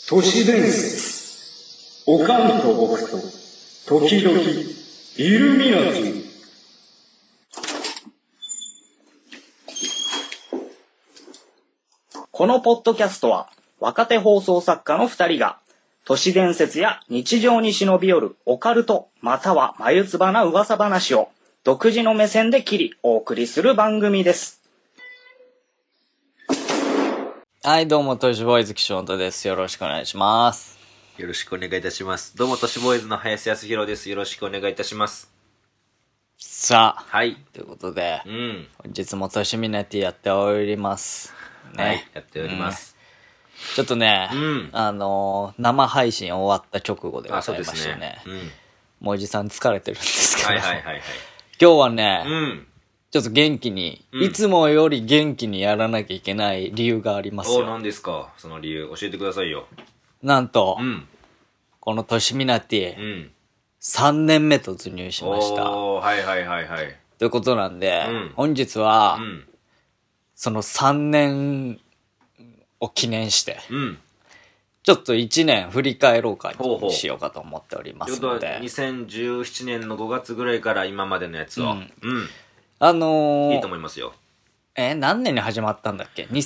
都市伝説。おかんと僕と、時々、イルミナティ。 このポッドキャストは、若手放送作家の2人が、都市伝説や日常に忍び寄るオカルト、または眉唾な噂話を、独自の目線で切り、お送りする番組です。 はい、どうも、トシボーイズ岸本です。よろしくお願いします。 よろしくお願いいたします。どうも、都市ボーイズの林康弘です。よろしくお願いいたします。 さあ、 はい。 ということで、 本日もトシミナティやっております。ね。 はい、やっております。 ちょっとね、生配信終わった直後でございまそうでしてね。 すね。 もうおじさん疲れてるんですけど、 はいはいはいはい。 今日はね、ちょっと元気に、 うんいつもより元気にやらなきゃいけない理由がありますよ。 何ですかその理由。教えてくださいよ。 なんと、このトシミナティ、 ん。 3年目突入しました。 はいはいはいはい。 ということなんで、 うん本日は、 ん。 その3年を記念して、 うん。 ちょっと1年振り返ろうかほうほうにしようかと思っておりまということは、 すので。 2017年の5月ぐらいから今までのやつを。いいと思いますよ。 何年に始まったんだっけ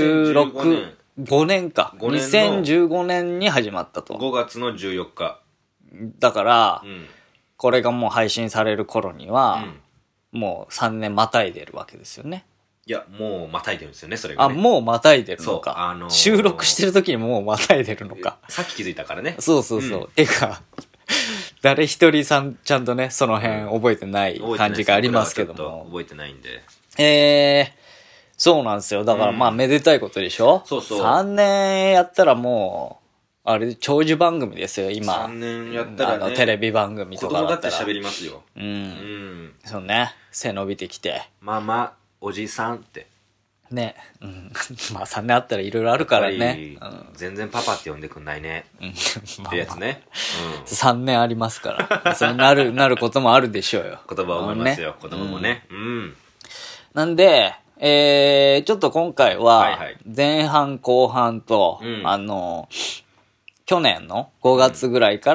?2016、5年か。 5年の 2015年に始まったと。 5月の14日。 だから、 うん。 これがもう配信される頃には、もう3年またいでるわけですよね。 いや、もうまたいでるんですよね、それがね。 もうまたいでるのか。 そう収録してる時にもうまたいでるのか。 さっき気づいたからね。 そうそうそう。てか、誰一人さんちゃんとね、その辺覚えてない感じがありますけども。 覚えてないんで。 そうなんですよ。だからまあ、めでたいことでしょ。 そうそう。 3年やったらもう、あれ、長寿番組ですよ、今。 3年やったらね。 テレビ番組とか子供だってだったら。 喋りますよ。 そうね。背伸びてきて。 ママ、おじさんって。 ね。まあ3年あったらいろいろあるからね。 全然パパって呼んでくんないね。ってやつね。 3年ありますから。そうなることもあるでしょうよ。 言葉を思いますよ。子供もね。 なんで、ちょっと今回は、前半後半と、去年の5月ぐらいから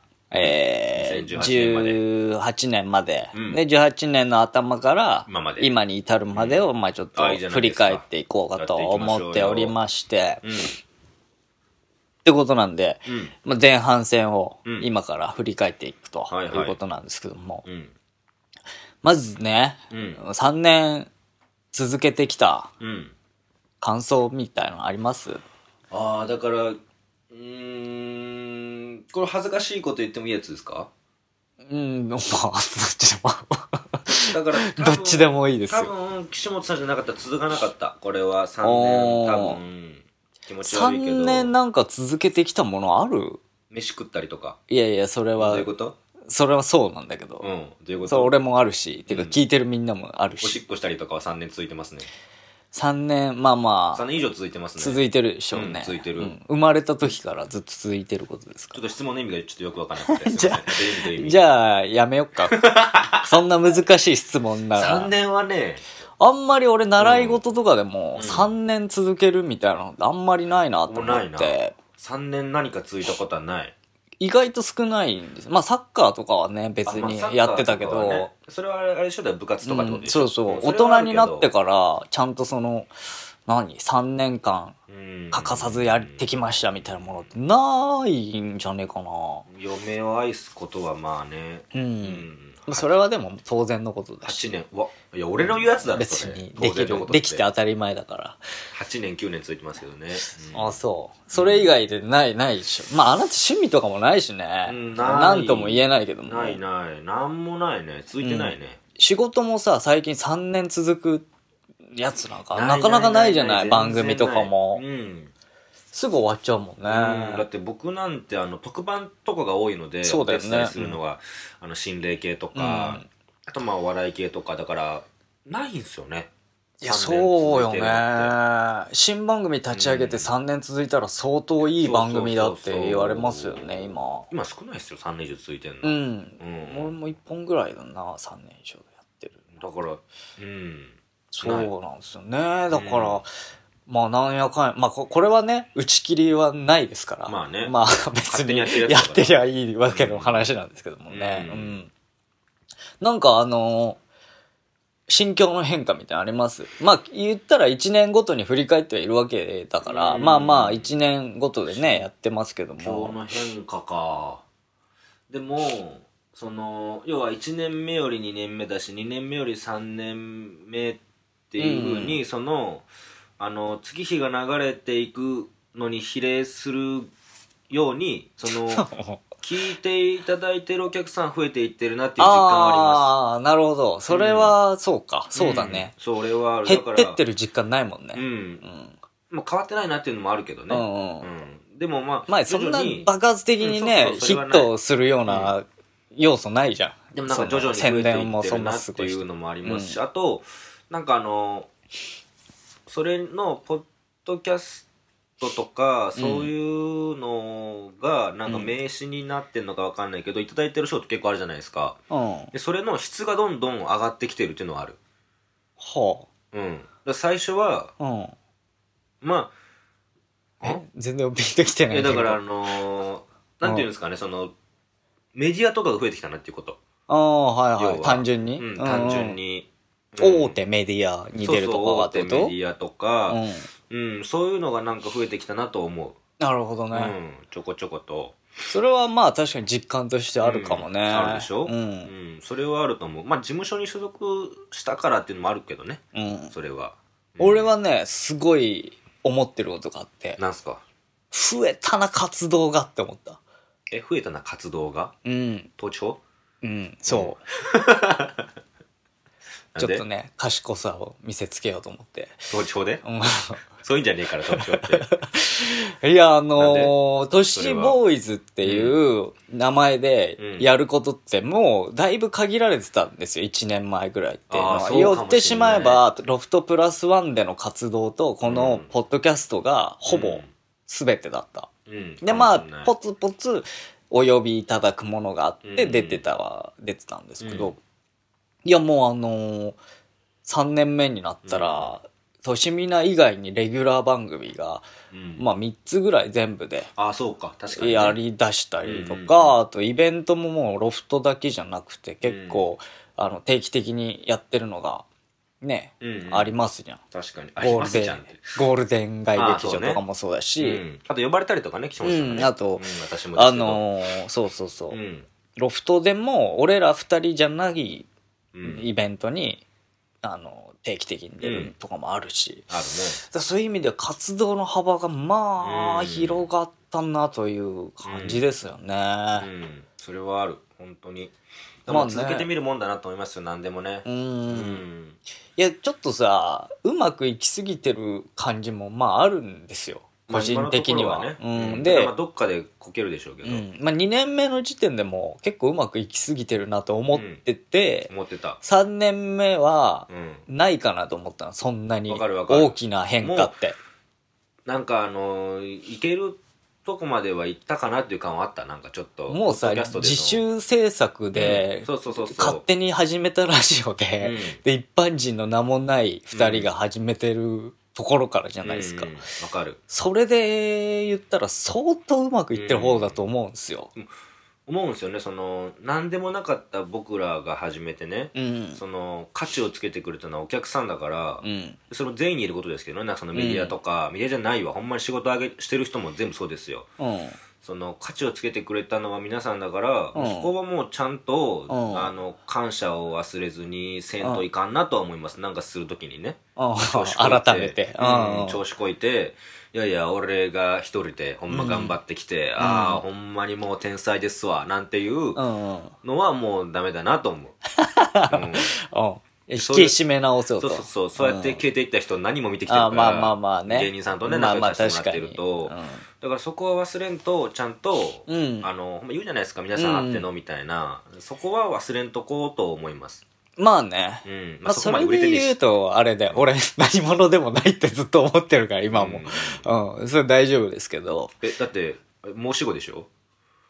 、18年まで、で、18年の頭から今に至るまでを、まあちょっと振り返っていこうかと思っておりまして、ってことなんで、まあ前半戦を今から振り返っていくということなんですけども、まずね、3年続けてきた感想みたいなのあります？ だから、これ恥ずかしいこと言ってもいいやつですか？ まあ、どっちでも。 だからどっちでもいいですよ。 多分、岸本さんじゃなかったら続かなかった。これは3年、多分、気持ち悪いけど。 3年なんか続けてきたものある？ 飯食ったりとか。 いやいや、それは。 どういうこと？ それはそうなんだけど。 どういうこと？ そう、俺もあるし、てか聞いてるみんなもあるし。 おしっこしたりとかは3年続いてますね。 3年、まあまあ。 3年以上続いてますね。 続いてるでしょうね。 続いてる。 生まれた時からずっと続いてることですか？ ちょっと質問の意味がちょっとよくわからなかったです。 じゃあ、やめよっか。そんな難しい質問なら。 3年はね、 あんまり俺習い事とかでも3年続けるみたいなのってあんまりないなと思って。 ないな。3年何か続いたことはない。 意外と少ないんです。まあサッカーとかはね、別にやってたけど。 ね、それはあれでしょ、部活とかってことでしょ。 そうそう。大人になってから、ちゃんとその、3年間欠かさずやってきましたみたいなものってないんじゃねえかな。 嫁を愛すことはまあね。 それはでも当然のことだし。 8年。いや、俺の言うやつだろ、 別にできて当たり前だから。 8年、9年続いてますけどね。 そう。それ以外でないでしょ。まあ、あなた趣味とかもないしね。なんとも言えないけども。 ない。なんもないね。続いてないね。 仕事もさ、最近3年続くやつなんか、なかなかないじゃない、番組とかも。すぐ終わっちゃうもんね。 だって僕なんて特番とかが多いので、 そうだよね。 お手伝いするのが、心霊系とか、あとまあお笑い系とか、だから、ないんすよね。 いや、そうよね。新番組立ち上げて3年続いたら相当いい番組だって言われますよね、今。 今少ないっすよ、3年以上続いてんの。 俺も1本ぐらいだな、3年以上やってる。 だから、 そうなんですよね。だから、 まあなんやかんや、まあこれはね、打ち切りはないですから。 まあね。 まあ別にやってりゃいいわけの話なんですけどもね。うん。なんか心境の変化みたいなのあります？まあ言ったら1年ごとに振り返ってはいるわけだから、まあまあ1年ごとでね、やってますけども。 心境の変化か。でも、要は1年目より2年目だし、2年目より3年目っていうふうに、月日が流れていくのに比例するように、聞いていただいてるお客さん増えていってるなっていう実感はあります。 ああ、なるほど。それは、そうか。そうだね。 それはある。 減ってってる実感ないもんね。 まあ変わってないなっていうのもあるけどね。でもまあ、そんな爆発的にね、ヒットするような要素ないじゃん。 でもなんか徐々に増えていってるなっていうのもありますし、あと、なんかそれのポッドキャストとかそういうのがなんか名詞になってんのか分かんないけど、いただいてる賞って結構あるじゃないですか。でそれの質がどんどん上がってきてるっていうのはある。 はあ。だ最初は、まあ全然ピンときてないけど。 だからなんていうんですかね、メディアとかが増えてきたなっていうこと。 はいはい。単純に単純に。 大手メディアに出るとかがってこと？ 大手メディアとか、そういうのがなんか増えてきたなと思う。 なるほどね。 ちょこちょこと。 それはまあ確かに実感としてあるかもね。 あるでしょ？それはあると思う。まあ事務所に所属したからっていうのもあるけどね。それは。 俺はね、すごい思ってることがあって。 なんすか？ 増えたな活動がって思った。 増えたな活動が？統治法？ そう。ちょっとね、賢さを見せつけようと思って。 統治法で？そういうんじゃねえから、統治法って。 いや、都市ボーイズっていう名前でやることってもうだいぶ限られてたんですよ、1年前ぐらいっていうのは。言ってしまえば、ロフトプラスワンでの活動と、このポッドキャストがほぼ全てだった。で、まあ、ポツポツお呼びいただくものがあって出てたんですけど、いやもう3年目になったら、としみな以外にレギュラー番組が、まあ3つぐらい全部で、 そうか、確かに、 やり出したりとか、あとイベントももうロフトだけじゃなくて結構、定期的にやってるのが、ね、ありますじゃん。 確かに。ありますじゃんって。 ゴールデン街劇場とかもそうだし、 あと呼ばれたりとかね、来てましたね。 あと、 私もそう。ロフトでも俺ら2人じゃないイベントに定期的に出るとかもあるし、 あるね。 そういう意味では活動の幅がまあ広がったなという感じですよね。 それはある、本当に。まあ続けてみるもんだなと思いますよ、何でもね。 いやちょっとさ、うまくいきすぎてる感じもまああるんですよ、個人的には。 で、どっかでこけるでしょうけど、 2年目の時点でも結構うまくいきすぎてるなと思ってて、3年目はないかなと思ったの、そんなに大きな変化って。 なんかいけるとこまでは行ったかなっていう感はあった。なんかちょっともうさ、自主制作で勝手に始めたラジオで、で一般人の名もない2人が始めてるところからじゃないですか。 わかる。 それで言ったら相当うまくいってる方だと思うんですよ。 思うんですよね。何でもなかった僕らが始めてね、価値をつけてくれたのはお客さんだから、その全員に言えることですけどね、メディアとか、メディアじゃないわ、ほんまに仕事してる人も全部そうですよ。価値をつけてくれたのは皆さんだから、そこはもうちゃんと、感謝を忘れずにせんといかんなとは思います。なんかするときにね。 改めて。 調子こいて、いやいや、俺が一人でほんま頑張ってきて、ほんまにもう天才ですわ、なんていうのはもうダメだなと思う。 引き締め直そうと。 そうやって消えていった人何も見てきてるから、芸人さんとね、仲良くさせてもらってると、だからそこは忘れんと、ちゃんと、言うじゃないですか、皆さんあってのみたいな、そこは忘れんとこうと思います。 まあね。それで言うと、あれだよ。俺、何者でもないってずっと思ってるから、今も。それ大丈夫ですけど。 だって、申し子でしょ？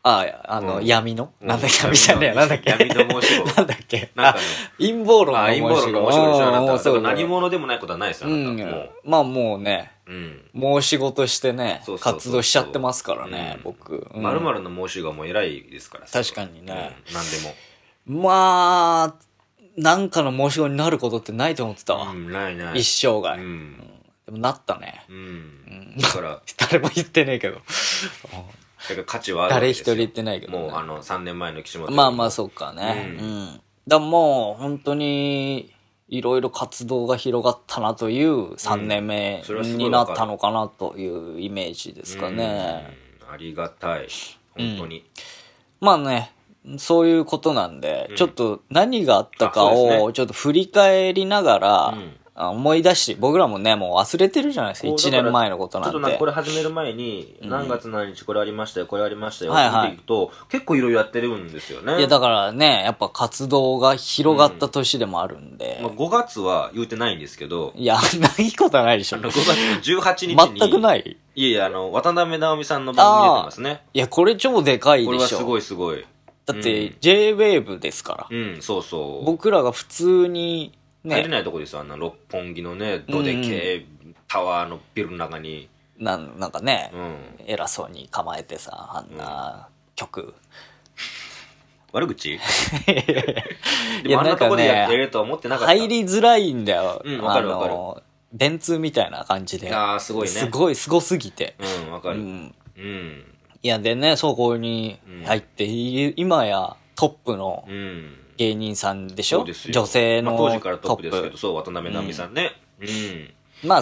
闇のなんだっけ闇じゃねえなんだっけ闇の申し子。 なんだっけ陰謀論の申し子。陰謀論の申し子でしょ、あなた。何者でもないことはないですよ、あなた。 まあもうね、申し子としてね、活動しちゃってますからね、僕。 〇〇の申し子がもう偉いですから。 確かにね。 何でも。まあ、なんかの申し子になることってないと思ってたわ。 ないない。 一生涯。でもなったね。 だから。 誰も言ってねえけど。 だから価値はあるわけですよ。 誰一人言ってないけど、 ね。もう3年前の岸本。 まあまあそうかね。だからもう本当にいろいろ活動が広がったなという3年目になったのかなというイメージですかね。 ありがたい。本当に。 まあね、そういうことなんで、ちょっと何があったかをちょっと振り返りながら、思い出し、僕らもね、もう忘れてるじゃないですか、1年前のことなんて。 ちょっとこれ始める前に、何月何日これありましたよ、これありましたよ、見ていくと、結構いろいろやってるんですよね。 いや、だからね、やっぱ活動が広がった年でもあるんで。 5月は言うてないんですけど。 いや、ないことはないでしょ。 5月の18日に。 全くない。 いやいや、渡辺直美さんの番組出てますね。 いや、これ超でかいでしょ。 これはすごいすごい。 だって、J-Wave ですから。 そうそう。 僕らが普通に、 入れないとこですよ、六本木のね、どでけえタワーのビルの中に。 なんかね、偉そうに構えてさ、あんな曲。 悪口でもあんなとこでやれるとは思ってなかった。 入りづらいんだよ。 わかるわかる。 電通みたいな感じで。 すごいね。 すごすぎて。 わかる。 いや、でね、そこに入って、今やトップの、芸人さんでしょ、女性の当時からトップですけど、そう、渡辺直美さんね。 まあ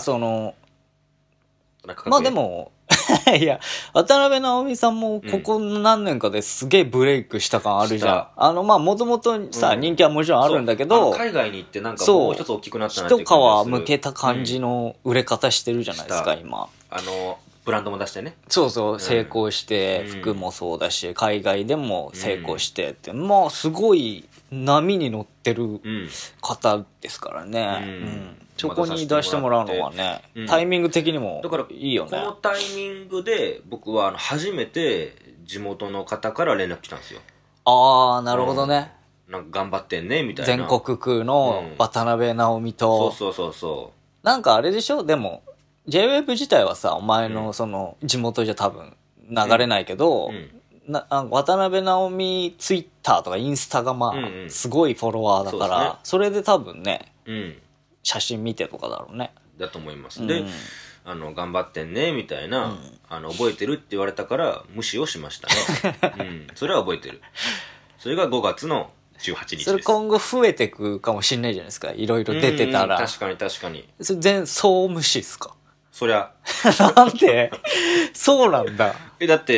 まあでも、いや、渡辺直美さんもここ何年かですげえブレイクした感あるじゃん。まあもともとさ、人気はもちろんあるんだけど、 海外に行ってなんかもう一つ大きくなったなっていう感じです。一皮向けた感じの売れ方してるじゃないですか、今。 ブランドも出してね。 そうそう、成功して、服もそうだし、海外でも成功してって、まあすごい波に乗ってる方ですからね。そこに出してもらうのはね、タイミング的にもいいよね。 このタイミングで僕は初めて地元の方から連絡来たんですよ。 ああ、なるほどね。 なんか頑張ってんね、みたいな。 全国区の渡辺直美と。 そう。 なんかあれでしょでも、J-Wave 自体はさ、お前のその地元じゃ多分流れないけど、渡辺直美ツイッターとかインスタがまあ、すごいフォロワーだから、それで多分ね、写真見てとかだろうね。 だと思います。で、頑張ってんね、みたいな、覚えてるって言われたから無視をしましたね。それは覚えてる。それが5月の18日です。 それ今後増えてくかもしんないじゃないですか。いろいろ出てたら。 確かに。 それそう無視っすか？ そりゃ。 なんでそうなんだ。 だって、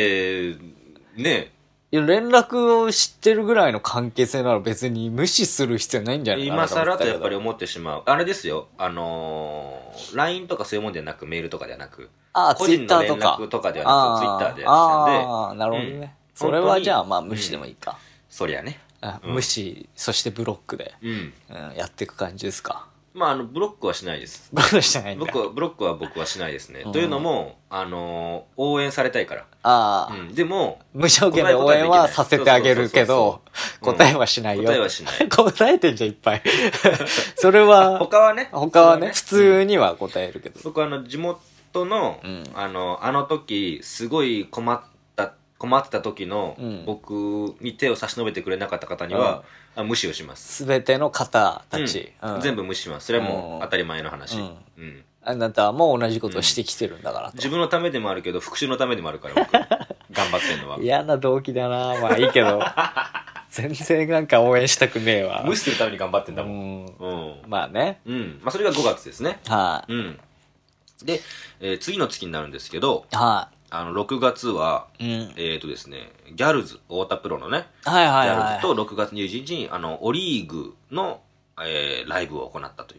ね連絡を知ってるぐらいの関係性なら別に無視する必要ないんじゃないかな。 今更とやっぱり思ってしまう。あれですよ。LINE とかそういうもんではなく、メールとかではなく。個人の連絡とかではなく、Twitter でやってたんで。 ああ、なるほどね。それはじゃあまあ無視でもいいか。 そりゃね。 無視、そしてブロックでやっていく感じですか。 まあ、ブロックはしないです。 ブロックしないんだ。 ブロックは僕はしないですね。というのも、応援されたいから。 ああ。 でも、 無条件で応援はさせてあげるけど、答えはしないよ。 答えはしない。 答えてんじゃん、いっぱい。それは、 他はね、 普通には答えるけど。 僕地元の、あの時、すごい困ってた時の、僕に手を差し伸べてくれなかった方には、無視をします。 すべての方たち、 全部無視します。それはもう当たり前の話。 あなたも同じことをしてきてるんだからと。 自分のためでもあるけど、復讐のためでもあるから、僕。頑張ってんのは。 嫌な動機だな。まあいいけど。全然なんか応援したくねえわ。 無視するために頑張ってんだもん。 まあね。 まあそれが5月ですね。 はい。 で、次の月になるんですけど、 はい。 6月は、ですね、ギャルズ、太田プロのね、 ギャルズと6月21日に、オリーグの、ライブを行ったという。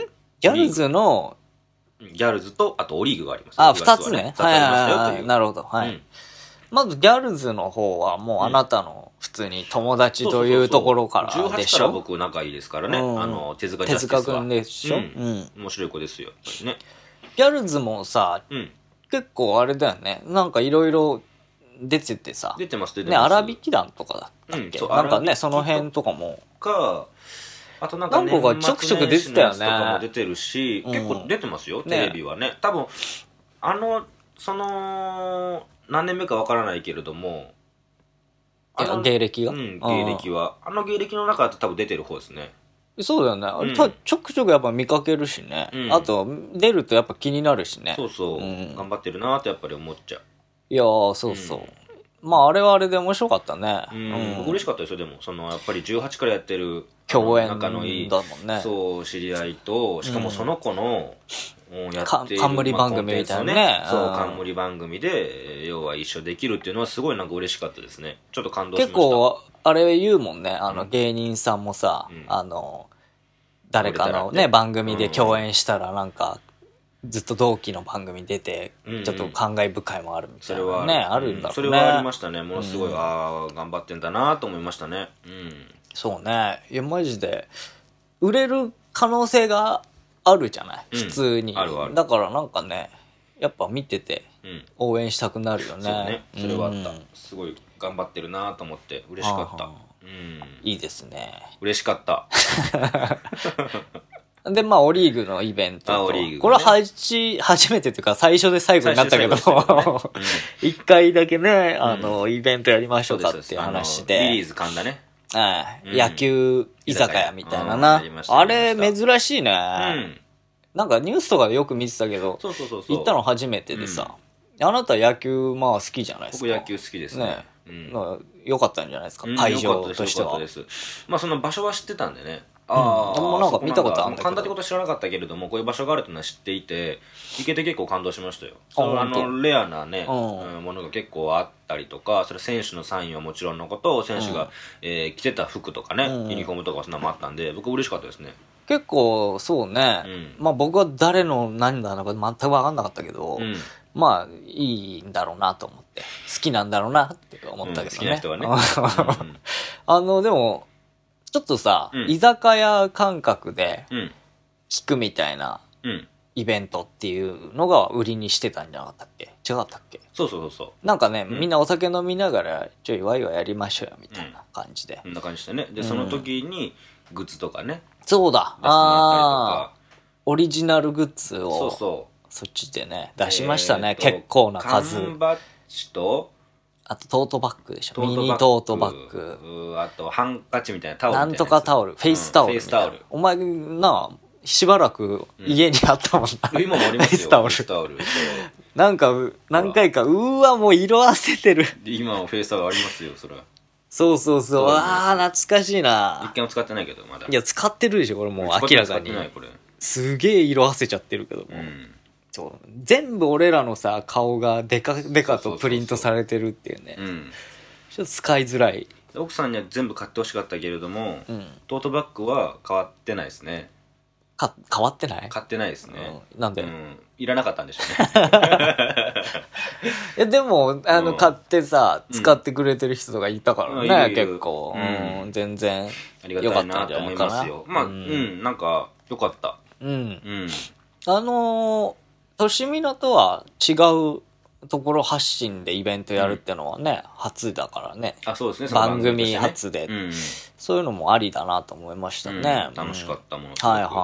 ギャルズの、 ギャルズと、あとオリーグがあります。 2つね。はい。なるほど。はい。まず、ギャルズの方は、もうあなたの普通に友達というところからでしょ。 18から僕仲いいですからね。手塚ジャスティスは。 手塚くんでしょ。 面白い子ですよ、やっぱりね。 ギャルズもさ、結構あれだよね。なんかいろいろ、 出ててさ。 出てます。 ね、荒引き団とかだったっけ、なんかね、その辺とかも。 あとなんか何個かちょくちょく出てたよね。 とかも出てるし、結構出てますよ、テレビはね。多分、何年目かわからないけれども、 芸歴が芸歴は。芸歴の中だと多分出てる方ですね。 そうだよね。ちょくちょくやっぱ見かけるしね。あと、出るとやっぱ気になるしね。 そうそう。頑張ってるなってやっぱり思っちゃう。 いやー、そうそう。まあ、あれはあれで面白かったね。 僕嬉しかったですよ、でも。やっぱり18からやってる、 共演仲のいい、 だもんね。 そう、知り合いと、しかもその子の、やっている冠番組みたいなね。 そう、冠番組で、要は一緒できるっていうのはすごいなんか嬉しかったですね。ちょっと感動しました。 結構、あれ言うもんね。芸人さんもさ、誰かのね、番組で共演したらなんか、ずっと同期の番組出て、ちょっと感慨深いもあるみたいなね、あるんだろうね。 それはありましたね。ものすごい、頑張ってんだなと思いましたね。 そうね。いや、マジで、売れる可能性があるじゃない、普通に。 あるある。 だからなんかね、やっぱ見てて、応援したくなるよね。 そうね。それはあった。すごい頑張ってるなと思って嬉しかった。 いいですね。 嬉しかった。 で、まあ、オリーグのイベントと。これは初めてというか、最初で最後になったけど、一回だけね、イベントやりましょうかっていう話で。 リリーズ噛んだね。 野球居酒屋みたいなな。あれ、珍しいね。なんかニュースとかでよく見てたけど、行ったの初めてでさ。あなた野球、まあ好きじゃないですか。 僕野球好きですね。 よかったんじゃないですか、会場としては。 まあその場所は知ってたんでね。 もうなんか見たことあるんだけど。 神田ってことは知らなかったけれども、こういう場所があるというのは知っていて、行けて結構感動しましたよ。レアなね、ものが結構あったりとか、それ選手のサインはもちろんのこと、選手が着てた服とかね、ユニフォームとかそんなのもあったんで、僕嬉しかったですね。 結構、そうね。まあ僕は誰の何だろうか全く分かんなかったけど、まあ、いいんだろうなと思って。好きなんだろうなって思ったけどね。 好きな人はね。 でも、ちょっとさ、居酒屋感覚で聞くみたいなイベントっていうのが売りにしてたんじゃなかったっけ？違かったっけ？ そう。 なんかね、みんなお酒飲みながらちょいワイワイやりましょうよみたいな感じで。 そんな感じでね。で、その時にグッズとかね。 そうだ。オリジナルグッズをそっちでね、出しましたね。結構な数。 缶バッジと、 あとトートバッグでしょ。ミニトートバッグ。 あとハンカチみたいなタオルみたいな。 なんとかタオル。フェイスタオル。フェイスタオル。お前な、しばらく家にあったもんな。 今もありますよ。フェイスタオル。 なんか、何回か、もう色あせてる。 今もフェイスタオルありますよ、それは。 そう。懐かしいな。 一回も使ってないけど、まだ。 いや、使ってるでしょ、これもう明らかに。すげえ色あせちゃってるけども。全部俺らのさ、顔がデカデカとプリントされてるっていうね。ちょっと使いづらい。 奥さんには全部買ってほしかったけれども、トートバッグは変わってないですね。 変わってない？ 買ってないですね。 なんで？ いらなかったんでしょうね。 でも、買ってさ、使ってくれてる人とかいたからね、結構。全然。 ありがたいなと思いますよ。まあ、なんか、よかった。 としみなとは違うところ発信でイベントやるってのはね、初だからね。 そうですね。 番組初で。そういうのもありだなと思いましたね。 楽しかったもの。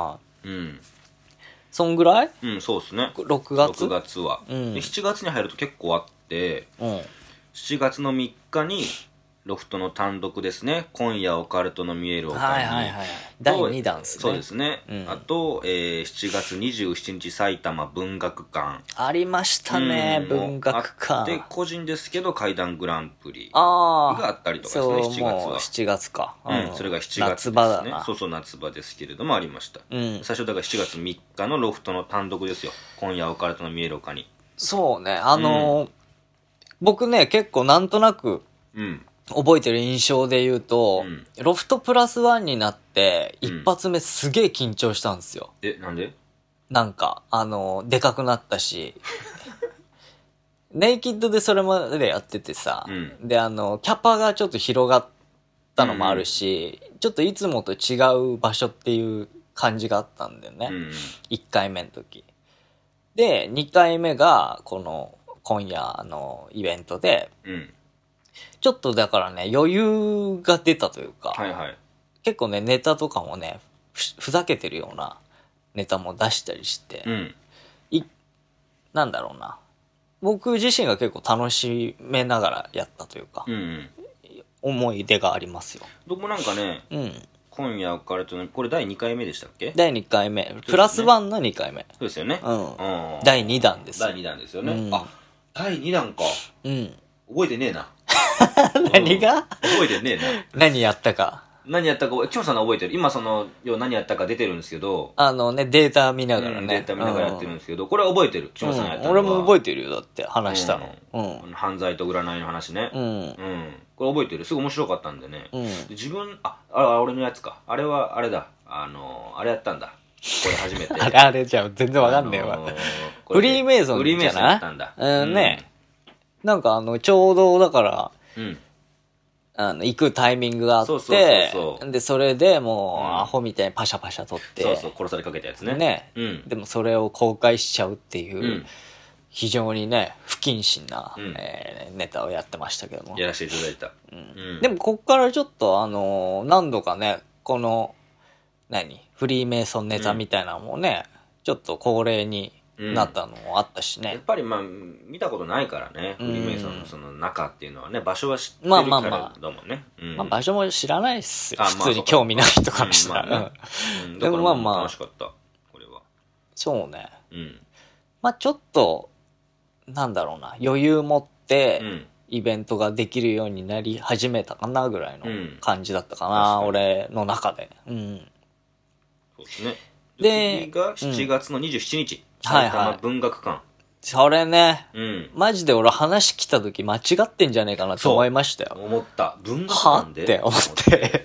そんぐらい？ そうですね。 6月？ 6月は。7月に入ると結構あって、7月の3日に、ロフトの単独ですね。今夜オカルトの見える丘に。 第2弾ですね。 そうですね。あと、7月27日埼玉文学館。 ありましたね、文学館。 で、個人ですけど怪談グランプリがあったりとかですね、7月は。 7月か。 それが7月ですね。 夏場だな。 そう、夏場ですけれどもありました。最初だから7月3日のロフトの単独ですよ。今夜オカルトの見える丘に。 そうね、僕ね、結構なんとなく、覚えてる印象で言うと、ロフトプラスワンになって、一発目すげえ緊張したんですよ。 なんで？ なんか、でかくなったし、ネイキッドでそれまでやっててさ、で、キャパがちょっと広がったのもあるし、ちょっといつもと違う場所っていう感じがあったんだよね。1回目の時。で、2回目が、この、 今夜のイベントで、 うん。 ちょっとだからね、余裕が出たというか、 はいはい。 結構ね、ネタとかもね、ふざけてるようなネタも出したりして、 うん。 なんだろうな。僕自身が結構楽しめながらやったというか、 うんうん。 思い出がありますよ。 僕もなんかね、 うん。 今夜からと、これ第2回目でしたっけ？ 第2回目。プラス1の2回目。 そうですよね。 うん。第2弾です。 第2弾ですよね。 うん、 あ、第2弾か。 うん。 覚えてねえな。 何が、 覚えてねえな。 何やったか。 何やったか、キムさんの覚えてる。今何やったか出てるんですけど。 データ見ながらね。 データ見ながらやってるんですけど、これは覚えてる。キムさんやったのは。 俺も覚えてるよ、だって話したの。 犯罪と占いの話ね。これ覚えてる。すごい面白かったんでね。自分、俺のやつか。あれは、あれだ。あれやったんだ。これ初めて。 あれじゃ全然わかんねえわ。フリーメイソンじゃない？フリーメイソンやったんだ。ね。なんかちょうどだから、行くタイミングがあって、で、それでもう、アホみたいにパシャパシャ撮って、 殺されかけたやつね。 ね。でもそれを公開しちゃうっていう、非常にね、不謹慎な、ネタをやってましたけども。 やらせていただいた。 でも、こっからちょっと、何度かね、この、フリーメイソンネタみたいなのもね、ちょっと恒例になったのもあったしね。 やっぱり見たことないからね、フリーメイソンのその中っていうのはね、場所は知ってるからだもんね。 場所も知らないっすよ。普通に興味ない人からしたら。 でも楽しかった、これは。 そうね。ちょっと、なんだろうな、余裕持って、イベントができるようになり始めたかなぐらいの感じだったかな、俺の中で。 そうですね。で、次が7月の27日、埼玉文学館。 それね、マジで俺話来た時間違ってんじゃねえかなって思いましたよ。 思った。文学館でって思って。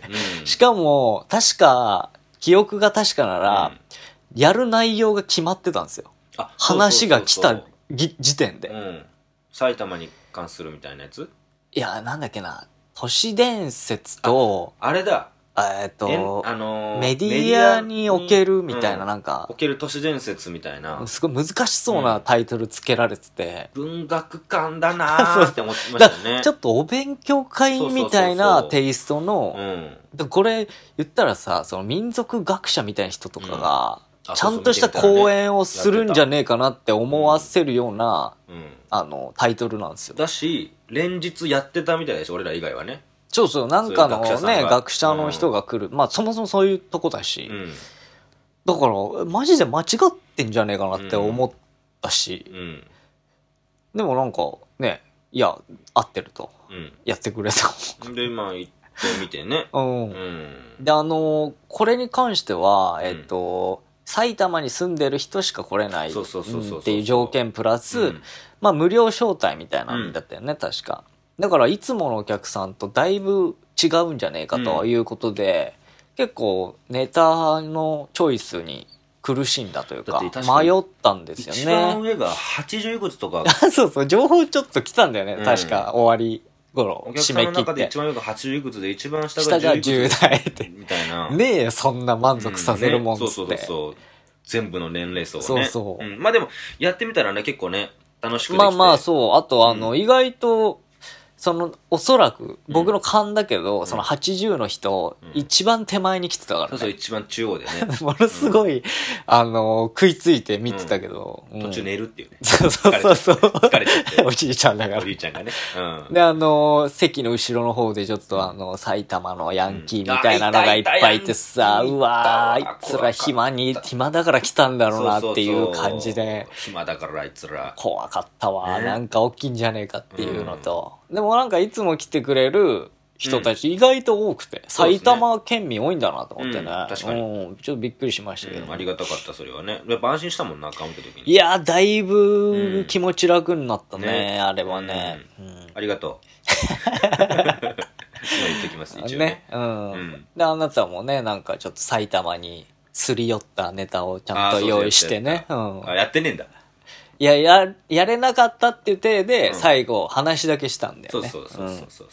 しかも、確か、記憶が確かなら、やる内容が決まってたんですよ。話が来た時点で。 埼玉に関するみたいなやつ？ いや、なんだっけな、都市伝説と、 あれだ。 メディアにおけるみたいななんか、 おける都市伝説みたいな。 すごい難しそうなタイトルつけられてて。 文学館だなーって思ってましたね。 ちょっとお勉強会みたいなテイストの、これ言ったらさ、その民族学者みたいな人とかが、ちゃんとした講演をするんじゃねえかなって思わせるような、タイトルなんですよ。 だし、連日やってたみたいでしょ、俺ら以外はね。 そうそう、なんかのね、学者の人が来る。そもそもそういうとこだし。だから、マジで間違ってんじゃねえかなって思ったし。でもなんか、ね、いや、合ってると。やってくれた。 で、行ってみてね。 で、これに関しては、埼玉に住んでる人しか来れないっていう条件プラス、無料招待みたいなんだったよね、確か。だからいつものお客さんとだいぶ違うんじゃねえかということで、結構ネタのチョイスに苦しんだというか、迷ったんですよね。 一番上が80いくつとか。 そうそう、情報ちょっと来たんだよね、確か終わり頃、 お客さんの中で一番上が80いくつで、一番下が 10代って。 みたいな。 ねえ、そんな満足させるもんっつって。 そう。全部の年齢層ね。そう。でも、やってみたらね、結構ね、楽しくできて。 そう。あと、意外と、おそらく、僕の勘だけど、その80の人、一番手前に来てたからね。 そう、一番中央でね。 ものすごい、食いついて見てたけど。 途中寝るっていうね。 そう。 疲れちゃって。 おじいちゃんだから。 おじいちゃんがね。 で、席の後ろの方でちょっと埼玉のヤンキーみたいなのがいっぱいいてさ、うわー、あいつら暇だから来たんだろうなっていう感じで。 暇だからあいつら。 怖かったわ。なんか大きいんじゃねえかっていうのと。でもなんかいつも来てくれる人たち意外と多くて、埼玉県民多いんだなと思ってね。 確かに。 ちょっとびっくりしましたけど。 ありがたかった、それはね。やっぱ安心したもんな、顔見た時に。 いや、だいぶ気持ち楽になったね、あれはね。 ありがとう。今言ってきます、一応ね。 で、あなたもね、なんかちょっと埼玉にすり寄ったネタをちゃんと用意してね。 やってねえんだ。 いや、やれなかったっていう体で、最後、話だけしたんだよね。 そう。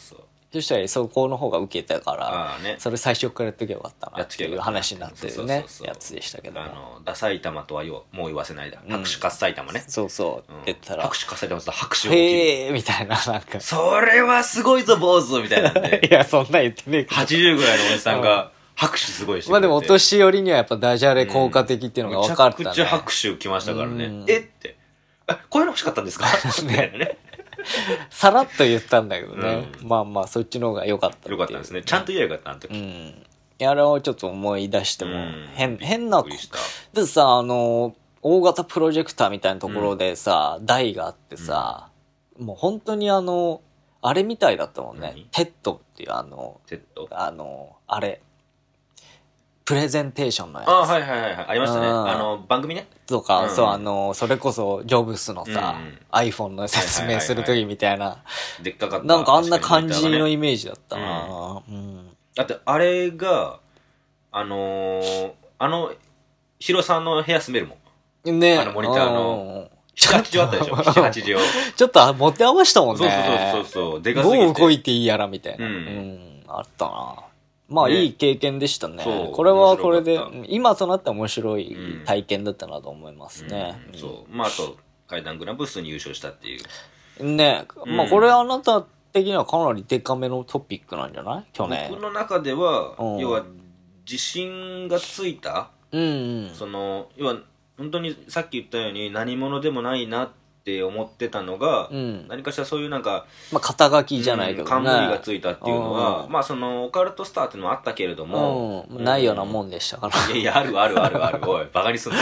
そしたらそこの方が受けたから、 ね、 それ最初からやっとけばよかったなっていう話になってるねやつでしたけども、 ダ埼玉とはもう言わせないだ、拍手喝埼玉ね、 そうそう言ったら拍手喝埼玉って拍手をへーみたいな、なんかそれはすごいぞ坊主みたいなんでいやそんな言ってねえけど 80ぐらいのおじさんが拍手すごいしてくれて、 まあでもお年寄りにはやっぱダジャレ効果的っていうのが分かったね、 めちゃくちゃ拍手来ましたからね、えってこういうの欲しかったんですかみたいなねさらっと言ったんだけどね、まあまあそっちの方が良かったっていう。 良かったですね。ちゃんと言えばよかったあの時。 あれをちょっと思い出しても変なでさ、大型プロジェクターみたいなところでさ、台があってさ、もう本当にあれみたいだったもんね。テッドっていうテッドあれプレゼンテーションのやつ。 はいはいはいありましたね。番組ね。 とか、そうそれこそジョブスのさ、iPhone の説明するときみたいな、 でっかかった。 なんかあんな感じのイメージだったな。 だってあれがヒロさんの部屋住めるもん。 ね、 モニターの7、8畳あったでしょ。7、8畳。 ちょっと持て余したもんね。 そう。でかすぎて。 どう動いていいやらみたいな。あったな。まあ、いい経験でしたね。これはこれで、今となって面白い体験だったなと思いますね。 そう。まあ、あと、怪談グランプスに優勝したっていう。 ね。まあ、これあなた的にはかなりデカめのトピックなんじゃない去年。 僕の中では、要は、自信がついた。要は、本当にさっき言ったように何者でもないなって思ってたのが、何かしらそういうなんか、 まあ、肩書きじゃないけどね、 冠がついたっていうのは、まあオカルトスターっていうのもあったけれども、 ないようなもんでしたから。 いやあるおいバカにすんな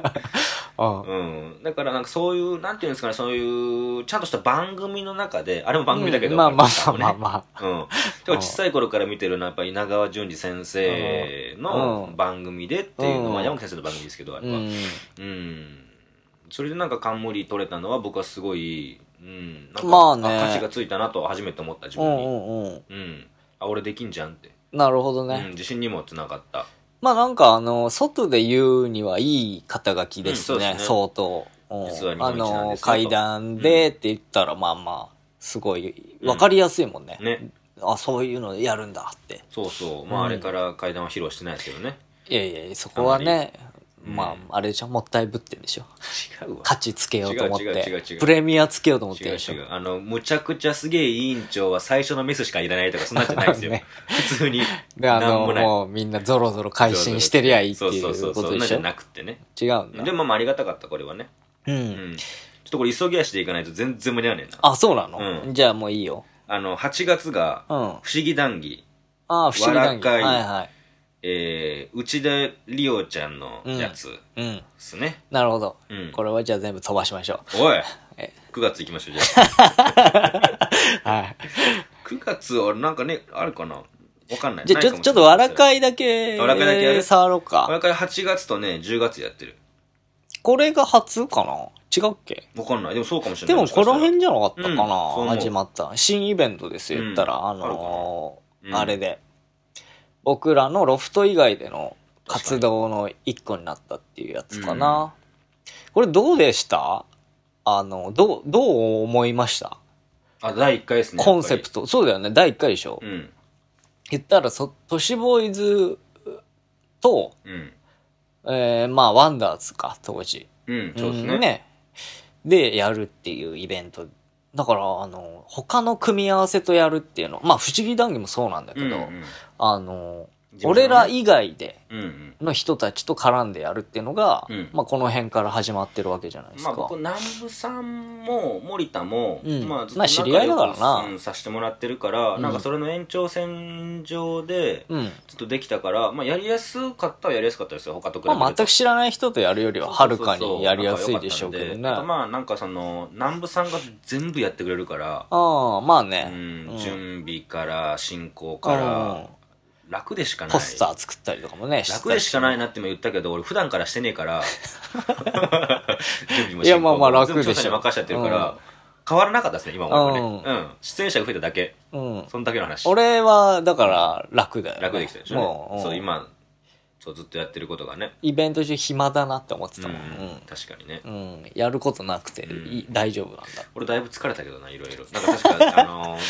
だからなんかそういうなんていうんですかね、そういうちゃんとした番組の中で、あれも番組だけど、 まあ小さい頃から見てるのはやっぱ稲川淳二先生の番組でっていうのは、山口先生の番組ですけど、あれはそれでなんか冠取れたのは僕はすごい、なんか価値がついたなと初めて思った自分に。俺できんじゃんって。 なるほどね。 自信にもつながった。 まあなんか外で言うにはいい肩書きですね、相当。 実は日本一なんですよ。 階段でって言ったらまあまあ、すごいわかりやすいもんね。そういうのやるんだって。 そう。まああれから階段は披露してないですけどね。 いや、そこはね、まあ、あれでしょ、もったいぶってんでしょ。 違うわ。 価値つけようと思って。 違う。 プレミアつけようと思ってるでしょ。 むちゃくちゃすげえ委員長は最初のメスしかいらないとか、そんなんじゃないですよ。普通に。 で、もうみんんなゾロゾロ改心してりゃいいっていうことでしょ。 そんなんじゃなくてね。 違うんだ。 でもありがたかった、これはね。ちょっとこれ急ぎ足でいかないと全然間に合わねえな。 あ、そうなの？じゃあもういいよ。 8月が、不思議談義。 不思議談義。はいはい。 内田理央ちゃんのやつですね。 なるほど。これはじゃあ全部飛ばしましょう。おい9月行きましょう、じゃあ。はい。9月はなんかね、あるかなわかんない。 じゃあちょっとわらかいだけ触ろうか。 わらかい8月とね、10月やってる。 これが初かな違うっけわかんない。でもそうかもしれない。 でもこの辺じゃなかったかな、始まった。新イベントですよ、言ったら。あれで。僕らのロフト以外での活動の一個になったっていうやつかな。これどうでした？どう思いました？ 第1回ですね。 コンセプト。そうだよね。第1回でしょ。言ったら、都市ボーイズと、まあ、ワンダーズか、当時。 そうですね。 で、やるっていうイベント。だから、他の組み合わせとやるっていうの、まあ、不思議談義もそうなんだけど、俺ら以外での人たちと絡んでやるっていうのが、まあこの辺から始まってるわけじゃないですか。 まあ僕南部さんも森田も、 まあずっと知り合いだからな、 させてもらってるから、なんかそれの延長線上でずっとできたから、まあやりやすかったはやりやすかったですよ、他と比べて。 まあ全く知らない人とやるよりははるかにやりやすいでしょうけどね。 まあなんか南部さんが全部やってくれるから、 まあね、 準備から進行から楽でしかない。 ポスター作ったりとかもね、 楽でしかないなっても言ったけど、俺普段からしてねえから準備も進行もいやまあ楽でしょ、 全部調査に任しちゃってるから、変わらなかったですね、今思えばね。出演者が増えただけ。そんだけの話。 俺はだから楽だよね。 楽できたでしょね。そう今ずっとやってることがね、 イベント中暇だなって思ってたもん。 確かにね。 やることなくて大丈夫なんだ。 俺だいぶ疲れたけどな、いろいろ。なんか確か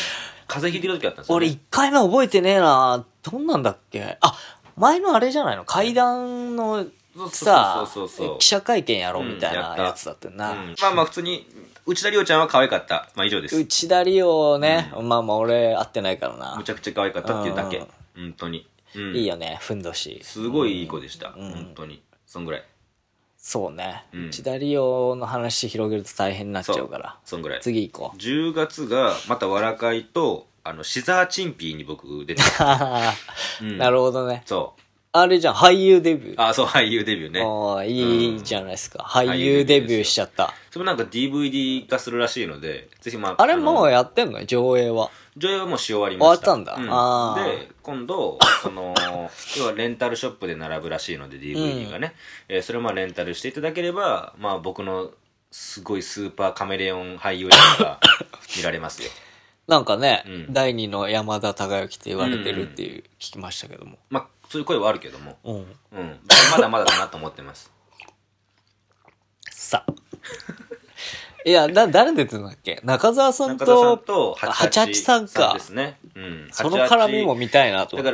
風邪ひいてる時あったんですよ、ね。 俺1回目覚えてねえな。どんなんだっけ。あ、前のあれじゃないの、階段のさ、記者会見やろうみたいなやつだったよな。 まあまあ普通に、内田理央ちゃんは可愛かった。まあ以上です。 内田理央ね、まあまあ俺会ってないからな。 むちゃくちゃ可愛かったっていうだけ。本当に。 いいよね、ふんどし。 すごいいい子でした。本当に。そんぐらい。 そうね。内田理央の話広げると大変になっちゃうから。 そんぐらい。 次行こう。 10月が、またわらかいと、シザーチンピーに僕出てた。 なるほどね。 そう。 あれじゃん、俳優デビュー。 あ、そう、俳優デビューね。 ああ、いいじゃないですか。俳優デビューしちゃった。 それもなんか DVD 化するらしいので、ぜひまあ。 あれもうやってんの？上映は。 上映はもうし終わりました。 終わったんだ。 で、今度、要はレンタルショップで並ぶらしいので、DVD がね。それをまあレンタルしていただければ、まあ僕のすごいスーパーカメレオン俳優映画が見られますよ。 なんかね、第2の山田孝之って言われてるっていう聞きましたけども。 まあ、そういう声はあるけども。まだまだだなと思ってます。 さあ。いや、誰出てたんだっけ？中澤さんと、88さんか。 ですね。 その絡みも見たいなと。 だから、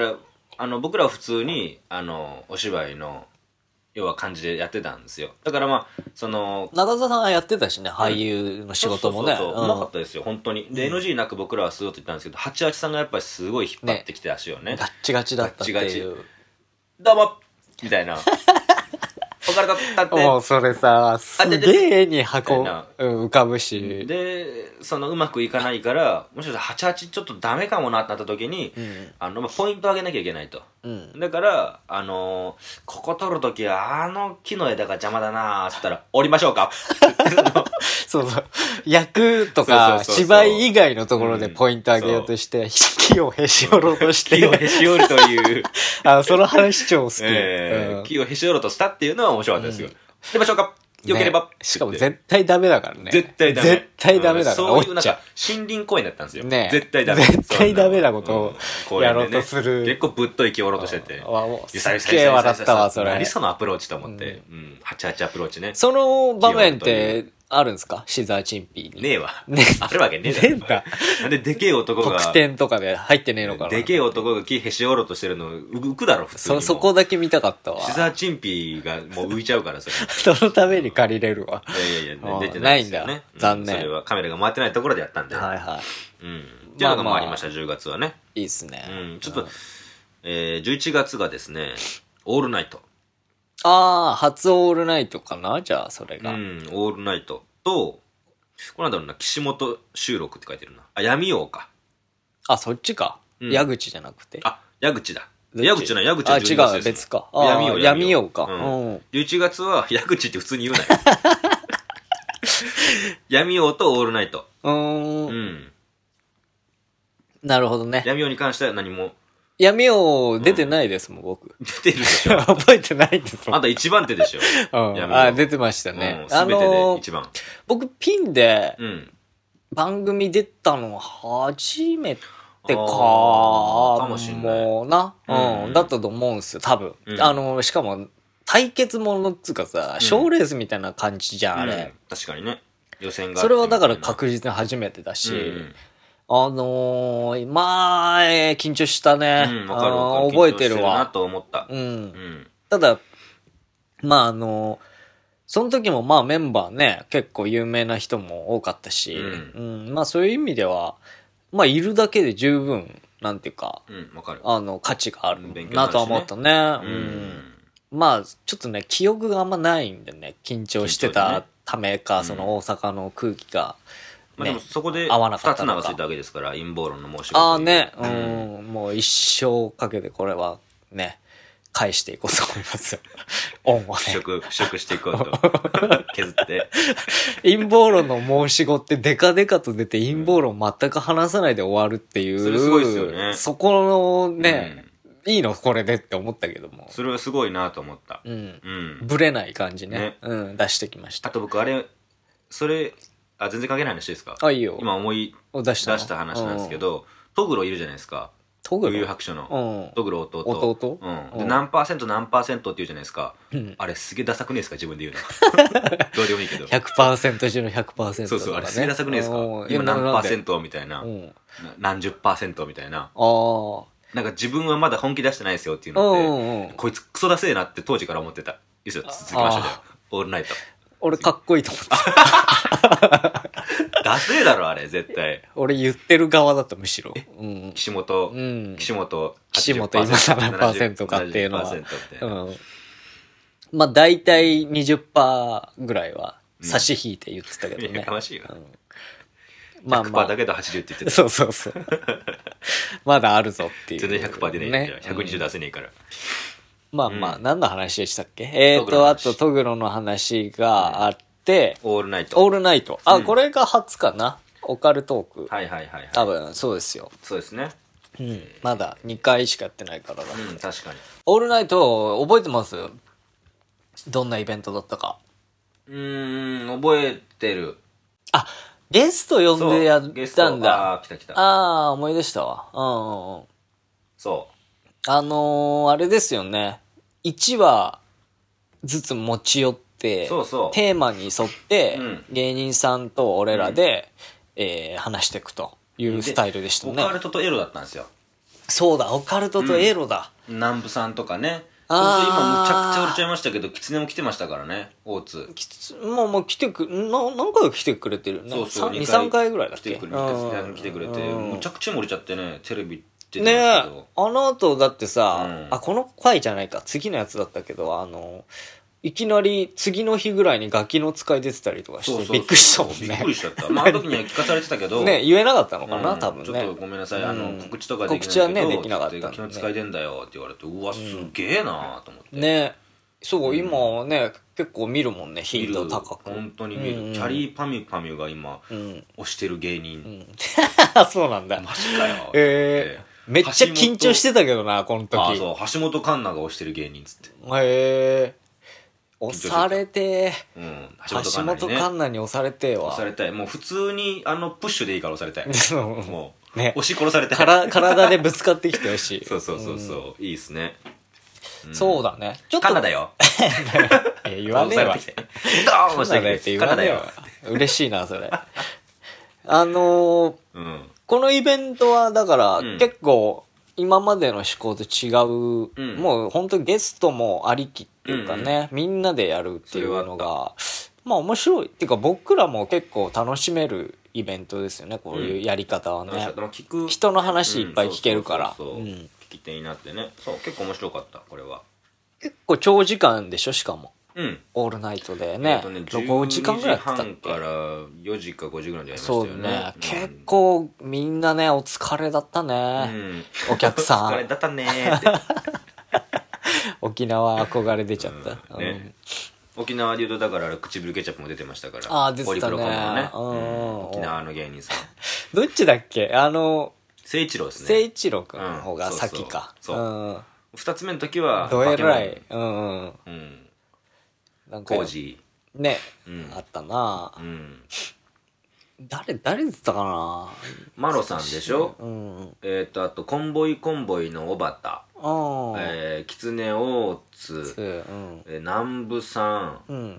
僕らは普通に、お芝居の、要は感じでやってたんですよ。だからまあ、中澤さんはやってたしね、俳優の仕事もね。 そう、うまかったですよ、本当に。で、NG なく僕らはすごいと言ったんですけど、88さんがやっぱりすごい引っ張ってきて足をね。 ガッチガチだったっていう。ガッチガチ。 どうもみたいな。おからだったって。 もうそれさ、すげえに浮かぶし。 で、うまくいかないから、もしかしたら88ちょっとダメかもなってなった時に、ポイント上げなきゃいけないと。だから、ここ取るときは、木の枝が邪魔だなーって言ったら、折りましょうかそうそう。役とか、芝居以外のところでポイント上げようとして、木をへし折ろうとして。 木をへし折るという。 その話超好き。 木をへし折ろうとしたっていうのは面白かったですよ。折りましょうかよければ。 しかも絶対ダメだからね。 絶対ダメ。 絶対ダメだから。 そういうなんか、森林公園だったんですよ。 ね絶対ダメ。 絶対ダメなことをやろうとする。 結構ぶっとい木を折ろうとしてて。 すっげえ笑ったわ、それ。 何そのアプローチと思って。88アプローチね。 その場面って、あるんですか？シザーチンピーに。 ねえわ。あるわけねえだろ。ねえんだ。なんででけえ男が。 特典とかで入ってねえのかな。 でけえ男が木へし折ろうとしてるの浮くだろ、普通に。 そこだけ見たかったわ。 シザーチンピーがもう浮いちゃうからさ。 そのために借りれるわ。 いや、出てないんですよね。 ないんだ。残念。 それはカメラが回ってないところでやったんで。 はいはい。 っていうのがもありました、10月はね。 いいっすね。 ちょっと、11月がですね、オールナイト。 初オールナイトかな？じゃあ、それが。 オールナイトと、これなんだろうな、岸本収録って書いてるな。闇王か。 そっちか。矢口じゃなくて。 矢口だ。矢口は12月です。 違う、別か。闇王か。 11月は矢口って普通に言うなよ。闇王とオールナイト。 なるほどね。 闇王に関しては何も。 闇王出てないですもん、僕。 出てるでしょ。 覚えてないですもん。 あんた一番手でしょ。 出てましたね。 すべてで一番。 僕ピンで、番組出たの初めてかもしんない。 もうな。だったと思うんすよ、多分。しかも、対決ものっつうかさ、賞レースみたいな感じじゃん、あれ。 確かにね。予選が。 それはだから確実に初めてだし、まあ、緊張したね。覚えてるわ。 なと思った。 ただ、まあその時もまあメンバーね、結構有名な人も多かったし、まあそういう意味では、まあいるだけで十分、なんていうか、価値があるなとは思ったね。まあちょっとね、記憶があんまないんでね、緊張してたためか、その大阪の空気が、 まあでもそこで2つ名がついたわけですから、陰謀論の申し子。 もう一生かけてこれはね、返していこうと思いますよ。恩をね。 払拭していこうと。削って。 陰謀論の申し子ってデカデカと出て陰謀論全く話さないで終わるっていう。 それすごいですよね。 そこのね、いいのこれでって思ったけども。 それはすごいなと思った。 ブレない感じね。出してきました。 あと僕全然関係ない話ですか？ いいよ。 今思い出した話なんですけど、トグロいるじゃないですか。 トグロ悠々白書のトグロ弟。で、何パーセントって言うじゃないですか。あれすげえダサくねえですか、自分で言うの。どうでもいいけど。 100% 中の 100%。 そうそう、あれすげえダサくねえですか。今何パーセントみたいな。何十パーセントみたいな。なんか自分はまだ本気出してないですよっていうのって、こいつクソダセえなって当時から思ってた。いいですよ、続きましょうよ。オールナイト。 俺かっこいいと思った。 ダセえだろ、あれ、絶対。 俺言ってる側だった、むしろ。 岸本今 7% かっていうのは。まあ大体 20% ぐらいは差し引いて言ってたけどね。 やかましいわ。 まあ 100%だけど80って言ってた。 そうそうそう。まだあるぞっていう。 全然100%出ねえ。120出せねえから。 まあまあ、何の話でしたっけ？あと、トグロの話があって、 オールナイト。 あ、これが初かな？オカルトーク。 はい。 多分、そうですよ。 そうですね。 まだ2回しかやってないからだ。 確かに。 オールナイト、覚えてます？どんなイベントだったか。 覚えてる。 あ、ゲスト呼んでやったんだ。 来た。 思い出したわ。 そう。 あれですよね。1話ずつ持ち寄って、テーマに沿って、芸人さんと俺らで、話していくというスタイルでしたね。 オカルトとエロだったんですよ。 そうだ、オカルトとエロだ。 南部さんとかね。今むちゃくちゃ売れちゃいましたけど、キツネも来てましたからね、大津。 もう来て何回か来てくれてるよね。 そう。 2、3回ぐらいだっけ？ 来てくれて、むちゃくちゃ盛れちゃってね、テレビ出てねえ、 ますけど。 あの後だってさ、この回じゃないか、次のやつだったけど、いきなり次の日ぐらいにガキの使い出てたりとかして、びっくりしたもんね。 びっくりしちゃった。まあ、あの時には聞かされてたけど。 ね、言えなかったのかな、多分ね。 ちょっとごめんなさい、告知とかできないけど。 告知はね、できなかった。 ガキの使い出んだよって言われて、うわ、すげえなと思って。 ね、そう、今ね、結構見るもんね、頻度高く。 本当に見る。キャリーパミュパミュが今、推してる芸人。 そうなんだ。 マジかよ。 めっちゃ緊張してたけどな、この時。 あ、そう、橋本環奈が推してる芸人っつって。 押されて橋本環奈に押されてわ。 押されたい。もう普通にプッシュでいいから押されたい。もう、 ね、 押し殺されたい。 体でぶつかってきてほしい。 そう。いいっすね。 そうだね。 ちょっと。カナダよ。 言わねえわ。 ドーン押してきて。 って言わねえわ。嬉しいな、それ。このイベントはだから結構今までの趣向と違う、もう本当にゲストもありきっていうかね、みんなでやるっていうのがまあ面白いっていうか、僕らも結構楽しめるイベントですよね、こういうやり方はね。人の話いっぱい聞けるから。 聞き手になってね。そう、結構面白かった、これは。 結構長時間でしょ、しかも。オールナイトでね。5時間ぐらいやってたっけ？ 10時半から4時か5時ぐらいでやりましたよね。 そうね。結構みんなね、お疲れだったね。お客さん。 お疲れだったねーって。 沖縄憧れ出ちゃった。 沖縄で言うとだから唇ケチャップも出てましたから。 ああ、出てたね。 沖縄の芸人さん。 どっちだっけ？誠一郎ですね。 誠一郎くんの方が先か。 そう。2つ目の時はどえらい。 なんかコージーね、あったな。誰出てたかな。 マロさんでしょ。あとコンボイの小畑、キツネ大津、南部さん、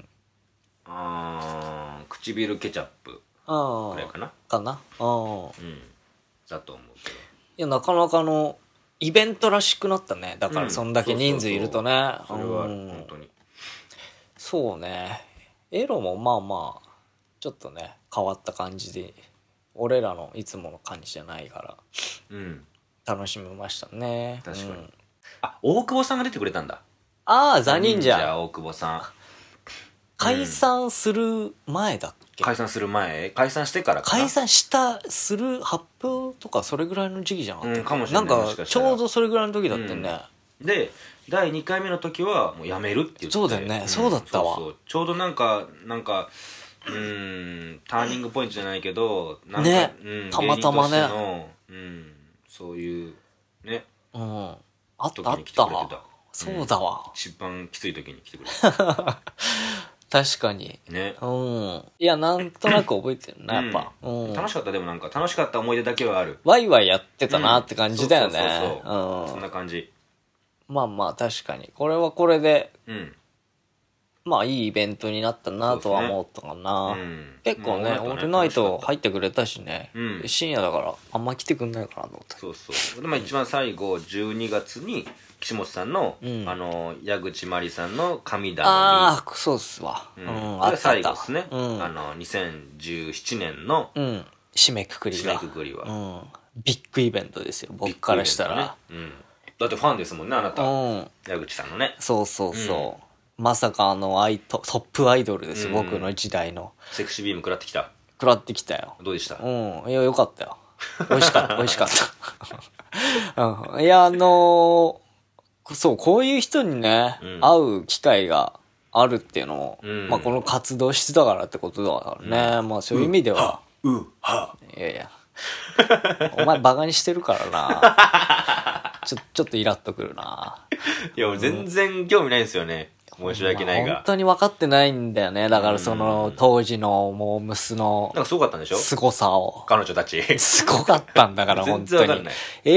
唇ケチャップぐらいかなだと思うけど。いや、なかなかのイベントらしくなったね。だからそんだけ人数いるとね。 それは本当にそうね。エロもまあまあちょっとね変わった感じで、俺らのいつもの感じじゃないから楽しみましたね。 確かに。大久保さんが出てくれたんだ。 ザ・忍者大久保さん解散する前だっけ？ 解散する前？解散してからかな。 解散する発表とかそれぐらいの時期じゃなかったっけ？ かもしれない。 なんかちょうどそれぐらいの時だったよね。 で第2回目の時はもうやめるって言って。 そうだよね、そうだったわ。 ちょうどなんかターニングポイントじゃないけどね、たまたまね、 そういうね、 あった。そうだわ。 一番きつい時に来てくれた。 確かに。 ね。 いや、なんとなく覚えてるな、やっぱ。 楽しかった、でもなんか、楽しかった思い出だけはある。 ワイワイやってたなって感じだよね。 そんな感じ。 まあまあ、確かに。これはこれで、まあいいイベントになったなとは思ったかな。結構ね、オールナイト入ってくれたしね。深夜だからあんま来てくんないかなと思った。 そうそう。で、まあ一番最後、12月に、岸本さんの、矢口まりさんの神頼み。 ああ、そうっすわ。 あれ最後ですね。2017年の、 締めくくりが。ビッグイベントですよ、僕からしたら。 だってファンですもんね、あなた。矢口さんのね。 そうそうそう。まさかトップアイドルですよ、僕の時代の。 セクシービーム食らってきた。 食らってきたよ。 どうでした？ いや、よかったよ。美味しかった、美味しかった。いや、そう、こういう人にね、会う機会があるっていうのも、まあこの活動してたからってことだからね。まあそういう意味では。いやいや。お前バカにしてるからな。ちょっとイラっとくるな。 いや、俺全然興味ないんですよね。申し訳ないが。 本当に分かってないんだよね。だからその当時のもうムスのなんかすごかったんでしょ？ 凄さを。 彼女たち。 すごかったんだから本当に。 全然分かんない。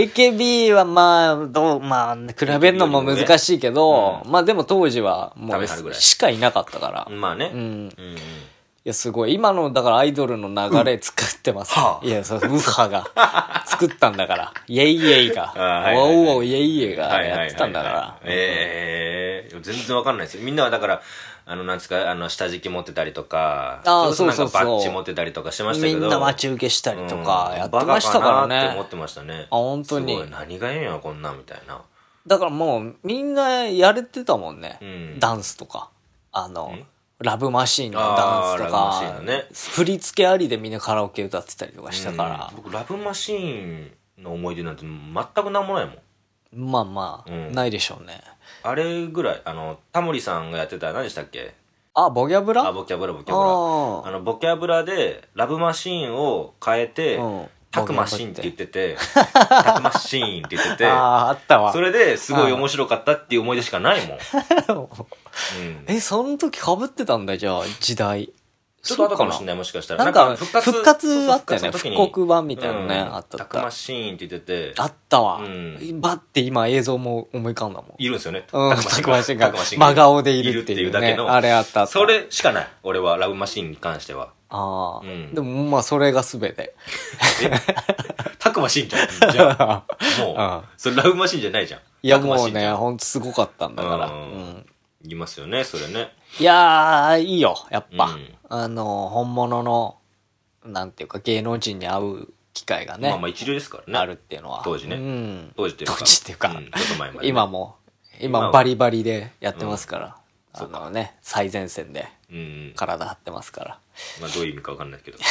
AKB はまあ比べるのも難しいけど、まあでも当時はもうしかいなかったから。 まあね。 いやすごい今のだからアイドルの流れ作ってます。いやそうウッハが作ったんだから。イェイイェイが、ウォーウォーイェイイェイがやってたんだから。 全然わかんないですよ。みんなはだからなんですか下敷き持ってたりとか、 そうそうバッジ持ってたりとかしてましたけど、 みんな待ち受けしたりとかやってましたからね。 バカかなって思ってましたね。 本当に。 すごい何がええんやこんなんみたいな。 だからもうみんなやれてたもんね。ダンスとかラブマシーンのダンスとか、振り付けありでみんなカラオケ歌ってたりとかしたから。 僕ラブマシーンの思い出なんて全くなんもないもん。 まあまあ、ないでしょうね。 あれぐらいタモリさんがやってた何でしたっけ？ ボキャブラ？ ボキャブラ。ボキャブラでラブマシーンを変えて、タクマシーンって言ってて、タクマシーンって言ってて、 あったわ。 それですごい面白かったっていう思い出しかないもん。 その時被ってたんだ、じゃあ、時代。 ちょっと後かもしれない、もしかしたら。 なんか、復活あったよね。復刻版みたいなのね、あった。 タクマシーンって言ってて。 あったわ。バッて今映像も思い浮かんだもん。 いるんですよね。 タクマシーンが真顔でいるっていうだけの。あれあった。 それしかない。俺は、ラブマシーンに関しては。 でもまあそれが全て。 タクマシーンじゃん。じゃあ、もう、それラブマシーンじゃないじゃん。 いやもうね、ほんとすごかったんだから。 言いますよね、それね。 いやー、いいよ、やっぱ。本物の、なんていうか芸能人に会う機会がね。 まあ一流ですからね。 あるっていうのは。 当時ね。当時っていうか。 今バリバリでやってますから。最前線で体張ってますから。 まあどういう意味かわかんないけど。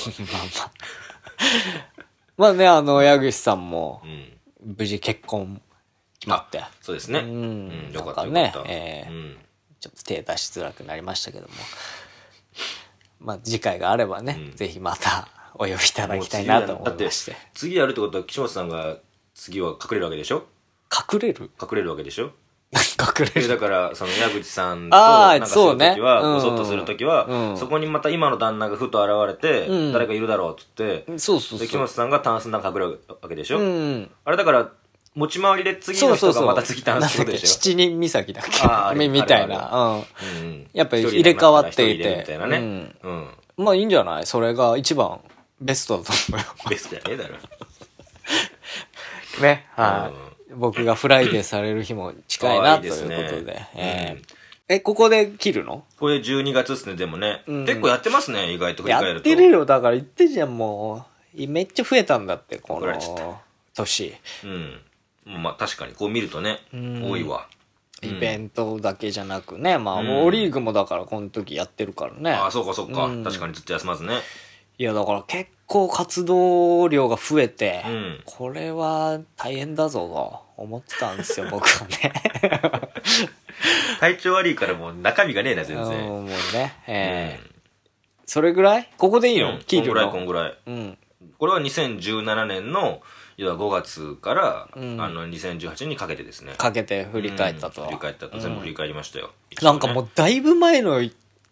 まあね、矢口さんも無事結婚決まって。 そうですね。 よかったね。ちょっと手出しづらくなりましたけども。まあ次回があればね、ぜひまたお呼びいただきたいなと思いまして。 次やるってことは岸本さんが次は隠れるわけでしょ？ 隠れるわけでしょ？ 隠れる。 だから、その矢口さんとなんかするときは、ごそっとするときは、そこにまた今の旦那がふと現れて、誰かいるだろうっつって、で、木本さんがタンスの中隠れるわけでしょ？あれだから、持ち回りで次の人がまた次タンスってことでしょ？ 七人岬だっけみたいな。やっぱり入れ替わっていて。まあいいんじゃない？それが一番ベストだと思うよ。 ベストやね、だろ。 ね、はい。僕がフライデーされる日も近いなということで。ここで切るの？ これ12月っすね、でもね。結構やってますね、意外と振り返ると。 やってるよ、だから言ってじゃん、もう。めっちゃ増えたんだって、この年。 まあ確かに、こう見るとね、多いわ。 イベントだけじゃなくね、まあ、オリーグもだからこの時やってるからね。 ああ、そうかそうか。確かにずっと休まずね。 いや、だから結構活動量が増えて、これは大変だぞと思ってたんですよ、僕はね。 体調悪いからもう中身がねえな、全然。 もうね。それぐらい？ここでいいの？ こんぐらい。これは2017年の、要は5月から、2018年にかけてですね。 かけて振り返ったと。 全部振り返りましたよ。 なんかもうだいぶ前の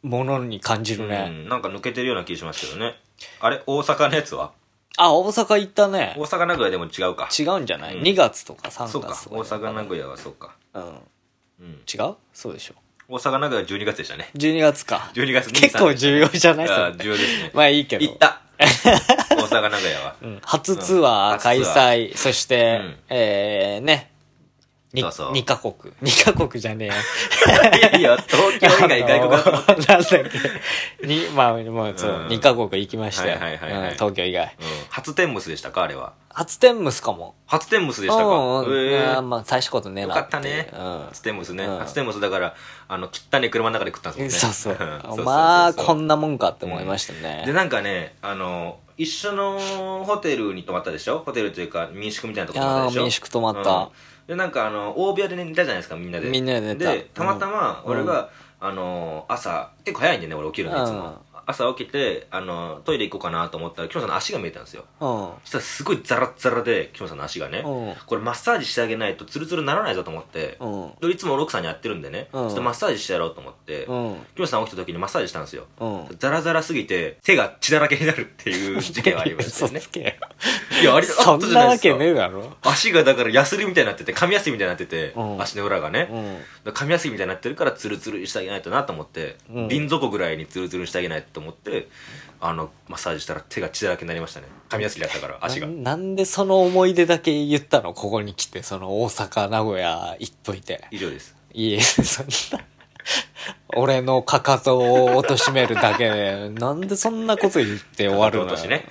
ものに感じるね。 なんか抜けてるような気しますけどね。あれ大阪のやつは？ 大阪行ったね。 大阪名古屋でも違うか。 違うんじゃない？ 2 月とか3月とか。 そうか、大阪名古屋はそうか。 違う？そうでしょ。 大阪名古屋は12月でしたね。 12月か。 12月結構重要じゃない？ 重要ですね。 まあいいけど。 行った。大阪名古屋は。 初ツアー開催、そして、ね。2カ国。2カ国じゃねえよ。いや、東京以外外国だと思って。 なんだっけ。まあ、もうそう、2カ国行きましたよ。東京以外。 初天むすでしたかあれは。 初天むすかも。 初天むすでしたか？ まあ、大したことねえな。 よかったね。初天むすね。初天むすだから、汚ね車の中で食ったんですもんね。そう。まあ、こんなもんかって思いましたね。 で、なんかね、一緒のホテルに泊まったでしょ？ホテルというか民宿みたいなところ泊まったでしょ？ 民宿泊まった。 で、なんか大部屋で寝たじゃないですか、みんなで。 みんなで寝た。 で、たまたま、俺が、朝、結構早いんでね、俺起きるのいつも。朝起きて、トイレ行こうかなと思ったら、キムさんの足が見えたんですよ。そしたらすごいザラッザラで、キムさんの足がね、これマッサージしてあげないとツルツルならないぞと思って、いつも奥さんにやってるんでね、ちょっとマッサージしてやろうと思って、キムさん起きた時にマッサージしたんですよ。ザラザラすぎて、手が血だらけになるっていう事件がありましたよね。いや、あれ、 そんなわけねえだろ。 足がだからヤスリみたいになってて、紙ヤスリみたいになってて、足の裏がね、紙ヤスリみたいになってるからツルツルしてあげないとなと思って、瓶底ぐらいにツルツルしてあげないと思って、マッサージしたら手が血だらけになりましたね。紙やすりだったから足が。 なんでその思い出だけ言ったの？ここに来て、その大阪名古屋行っといて。 以上です。 いえ、そんな俺のかかとを貶めるだけで、なんでそんなこと言って終わるの？ 落としね。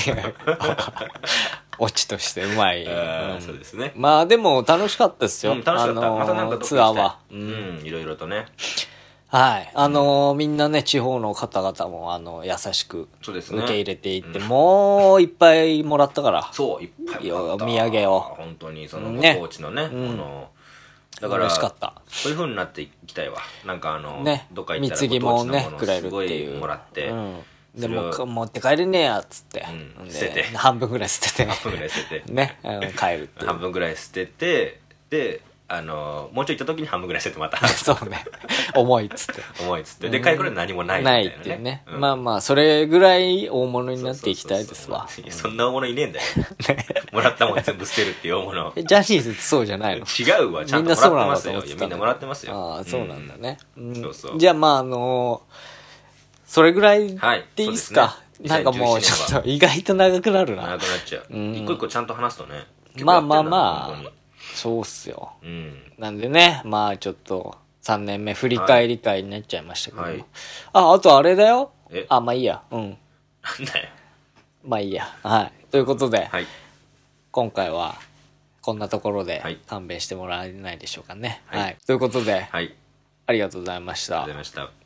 オチとしてうまい。 そうですね。 まあでも楽しかったですよ。 楽しかった。またなんかツアーは。 いろいろとね。 はい。みんなね、地方の方々も、優しく、受け入れていって、もう、いっぱいもらったから。 そう、いっぱいもらった。 お土産を。 本当に、その、ご当地のね、だから、 嬉しかった。 そういう風になっていきたいわ。なんかね、 どっか行ったら、 貢ぎもね、くれるっていう。 もらって。 でも、持って帰れねえや、つって。 捨てて。 半分ぐらい捨てて。 半分ぐらい捨てて。 ね、帰るって。 半分ぐらい捨てて、で、もうちょい行った時に半分ぐらい捨ててまた。 そうね。重いっつって。 重いっつって。で、帰る頃に何もないみたいなね。 ないっていうね。まあまあ、それぐらい大物になっていきたいですわ。 そんな大物いねえんだよ。もらったもん全部捨てるっていう大物。 ジャニーズってそうじゃないの？ 違うわ。ちゃんともらってますよ。みんなもらってますよ。 ああ、そうなんだね。 そうそう。 じゃあまあそれぐらいでいいっすか。なんかもうちょっと意外と長くなるな。 長くなっちゃう。一個一個ちゃんと話すとね。 まあまあまあ。そうっすよ。なんでね、まあちょっと3年目振り返り会になっちゃいましたけど。はい、あとあれだよ。まあいいや。 なんだよ。 まあいいや。はい。ということで、今回はこんなところで勘弁してもらえないでしょうかね。はい。ということで、ありがとうございました。 ありがとうございました。